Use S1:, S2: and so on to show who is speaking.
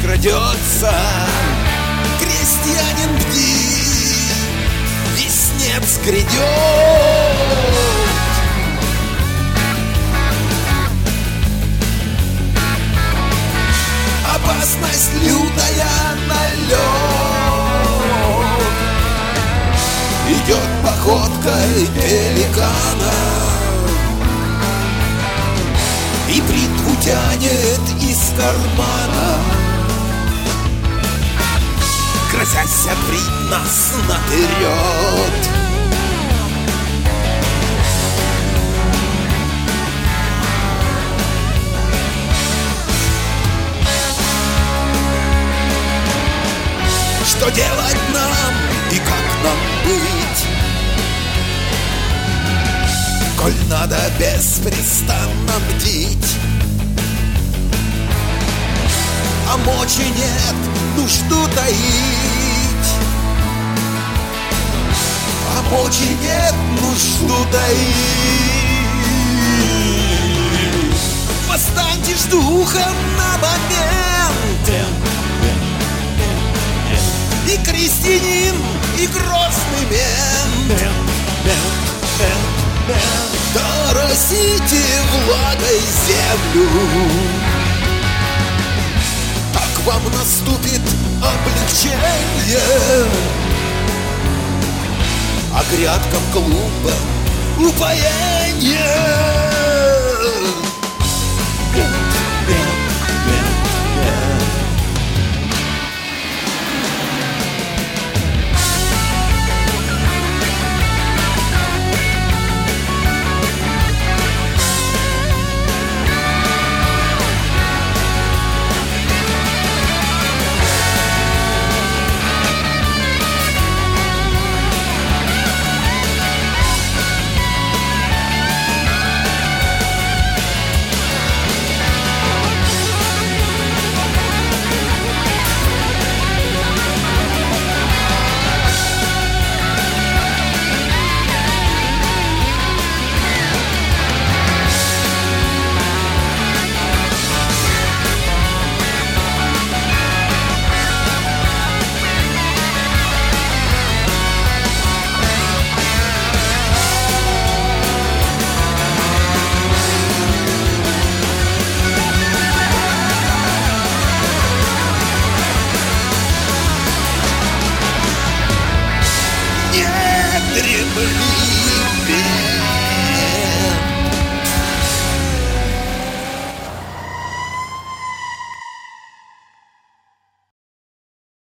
S1: скрадется. Крестьянин, бди, веснец грядет. Опасность лютая налет. Идет походкой пеликана и бритву тянет из кармана, грозясь отбрить нас наперед. Что делать нам и как нам быть, коль надо беспрестанно бдить? А мочи нет, нужду таить. А мочи нет, нужду таить. Восстаньте ж духом на момент. И крестьянин, и грозный мент. Доросите влагой землю, так вам наступит облегчение, а грядкам клуба упоение. Дремли,